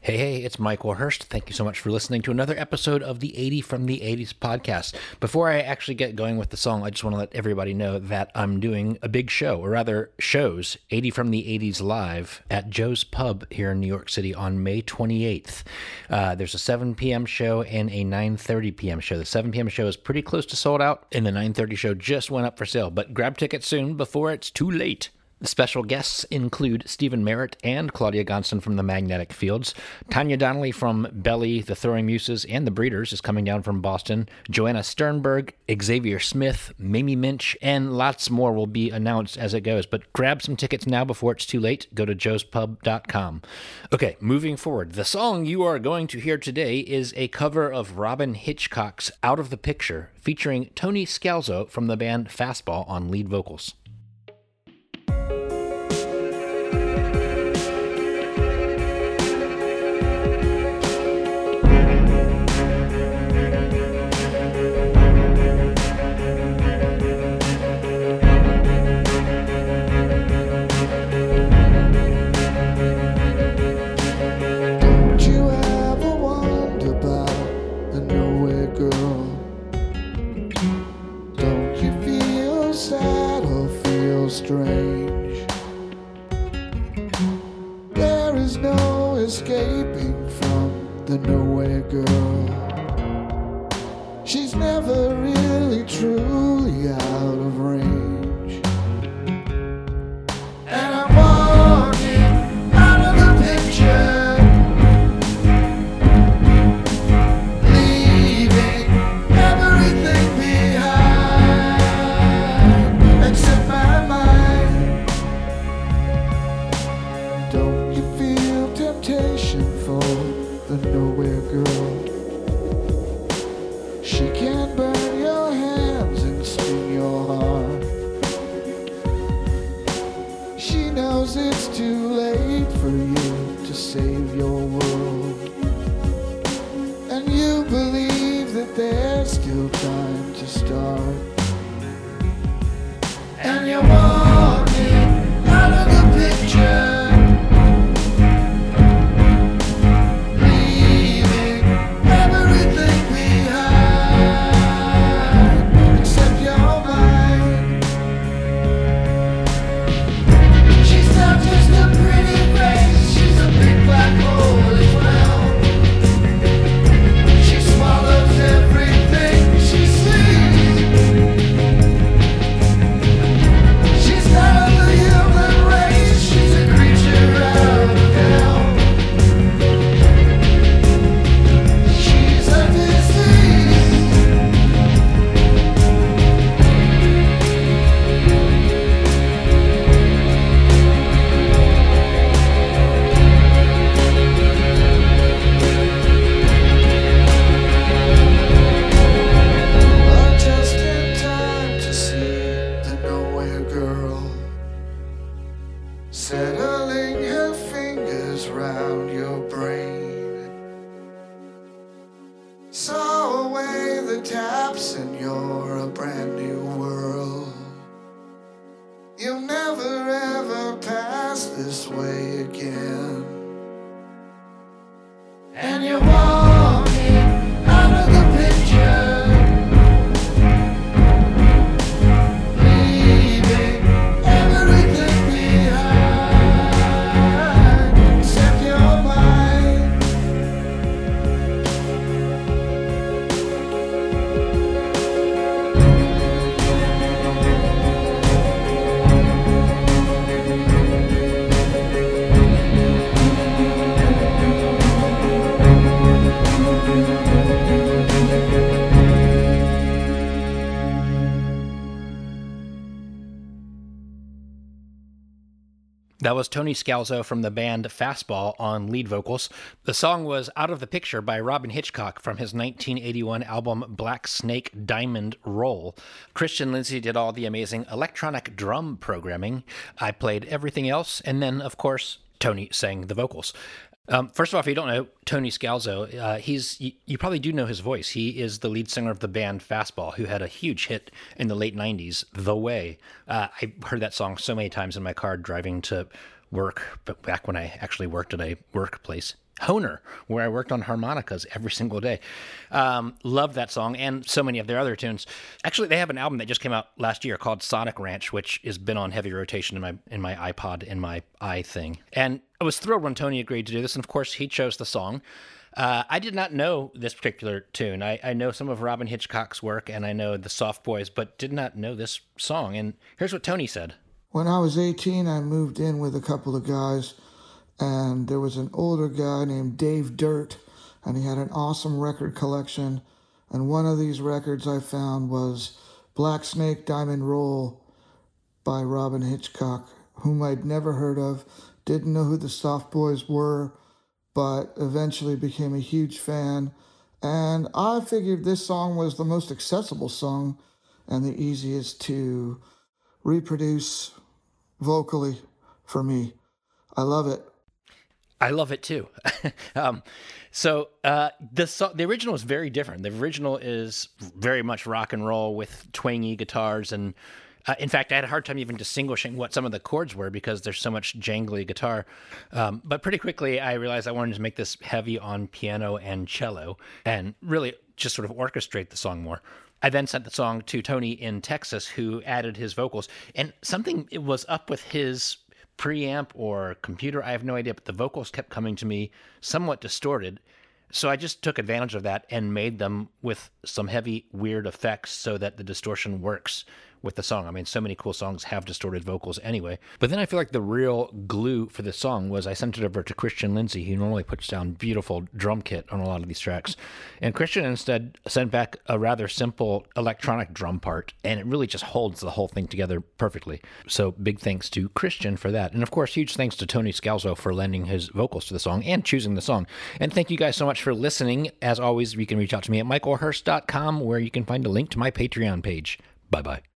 Hey, it's Michael Hurst. Thank you so much for listening to another episode of the 80 from the 80s podcast. Before I actually get going with the song, I just want to let everybody know that I'm doing a big show, or rather shows, 80 from the 80s live at Joe's Pub here in New York City on May 28th. There's a 7 p.m. show and a 9:30 p.m. show. The 7 p.m. show is pretty close to sold out, and the 9:30 show just went up for sale, but grab tickets soon before it's too late. The special guests include Stephen Merritt and Claudia Gonson from the Magnetic Fields. Tanya Donnelly from Belly, The Throwing Muses, and The Breeders is coming down from Boston. Joanna Sternberg, Xavier Smith, Mamie Minch, and lots more will be announced as it goes. But grab some tickets now before it's too late. Go to joespub.com. Okay, moving forward. The song you are going to hear today is a cover of Robyn Hitchcock's Out of the Picture, featuring Tony Scalzo from the band Fastball on lead vocals. Strange. There is no escaping from the nowhere girl. She's never really truly out of range. And I'm walking out of the picture, leaving everything behind except my for the nowhere girl. She can burn your hands and spin your heart. She knows it's too late for you to save your world, and you believe that there's still time to start. And you're walking out of the picture, settling her fingers round your brain. Saw away the taps and you're a brand new world. You'll never ever pass this way again. And you're walking out of the picture, That was Tony Scalzo from the band Fastball on lead vocals. The song was Out of the Picture by Robyn Hitchcock from his 1981 album Black Snake Diamond Roll. Christian Lindsay did all the amazing electronic drum programming. I played everything else, and then, of course, Tony sang the vocals. First of all, if you don't know Tony Scalzo, you probably do know his voice. He is the lead singer of the band Fastball, who had a huge hit in the late 90s, The Way. I heard that song so many times in my car driving to work, but back when I actually worked at a workplace. Hohner, where I worked on harmonicas every single day. Loved that song and so many of their other tunes. Actually, they have an album that just came out last year called Sonic Ranch, which has been on heavy rotation in my iPod, in my iThing. And I was thrilled when Tony agreed to do this, and of course, he chose the song. I did not know this particular tune. I know some of Robyn Hitchcock's work, and I know the Soft Boys, but did not know this song. And here's what Tony said. When I was 18, I moved in with a couple of guys, and there was an older guy named Dave Dirt, and he had an awesome record collection. And one of these records I found was Black Snake Diamond Roll by Robyn Hitchcock, whom I'd never heard of, didn't know who the Soft Boys were, but eventually became a huge fan. And I figured this song was the most accessible song and the easiest to reproduce vocally for me. I love it. I love it too. The original is very different. The original is very much rock and roll with twangy guitars. And in fact, I had a hard time even distinguishing what some of the chords were because there's so much jangly guitar. But pretty quickly, I realized I wanted to make this heavy on piano and cello and really just sort of orchestrate the song more. I then sent the song to Tony in Texas, who added his vocals. And something was up with his preamp or computer, I have no idea, but the vocals kept coming to me somewhat distorted. So I just took advantage of that and made them with some heavy, weird effects so that the distortion works with the song. I mean, so many cool songs have distorted vocals anyway. But then I feel like the real glue for the song was I sent it over to Christian Lindsay, who normally puts down beautiful drum kit on a lot of these tracks. And Christian instead sent back a rather simple electronic drum part, and it really just holds the whole thing together perfectly. So big thanks to Christian for that. And of course, huge thanks to Tony Scalzo for lending his vocals to the song and choosing the song. And thank you guys so much for listening. As always, you can reach out to me at michaelhurst.com, where you can find a link to my Patreon page. Bye-bye.